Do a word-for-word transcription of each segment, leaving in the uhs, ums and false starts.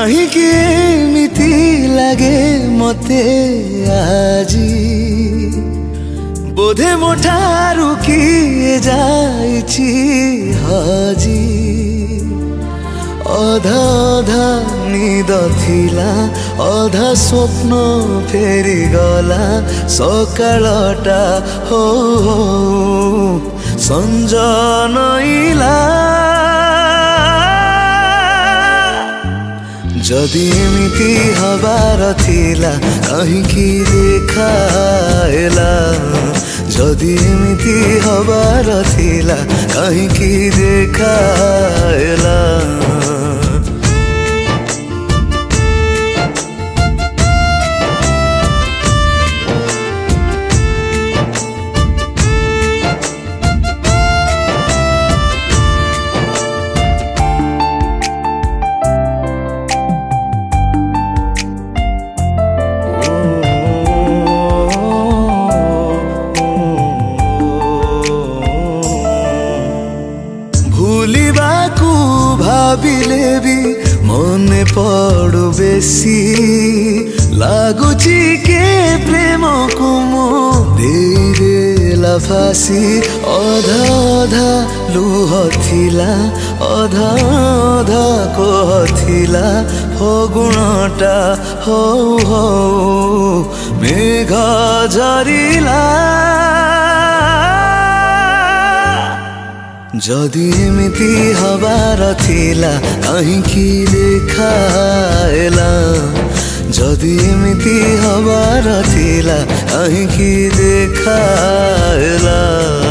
काहींकि एमिति लागे मते आजी बोधे मोठारू किए जाइछि हजी अधा अधा निद थिला अधा स्वप्न फेरी गला सकाळटा हो हो संज नइला जदि एमिति हबार थिला काहींकि देखाएला जदि एमिति हबार थिला काहींकि देखाएला भूलिबाकू भाबिले भी मने पड़ू बेसी लागुची के प्रेम को मो देला फासी अधा अधा लुह थिला अधा अधा कोह थिला फगुणटा हो हो मेघ झरिला जदि एमिति हबार थिला काहींकि देखाएला जदि एमिति हबार थिला काहींकि देखाएला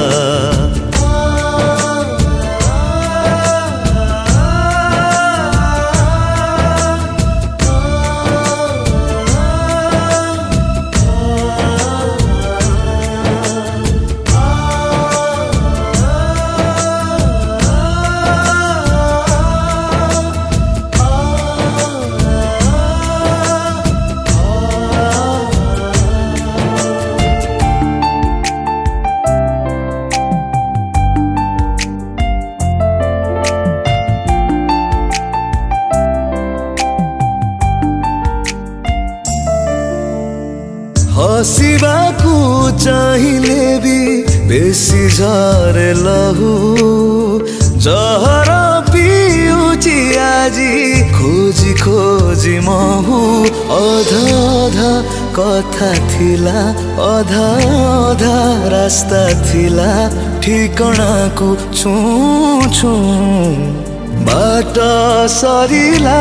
हसिबाकू चाहिले भी बेसी झरे लहू जहर पिउची आजी खोजी खोजी महू अधा अधा कथा थिला अधा अधा रास्ता थिला ठिकणा को छु छु बाट सरिला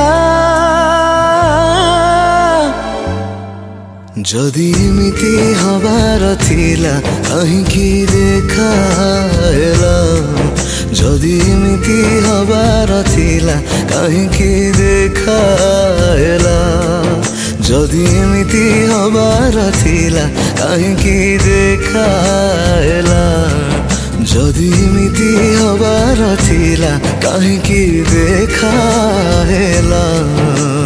जदि एमिति हबार थिला काहींकि देखाएला जदि एमिति हबार थिला काहींकि देखाएला जदि एमिति हबार थिला काहींकि देखाएला जदि एमिति हबार थिला काहींकि देखाएला।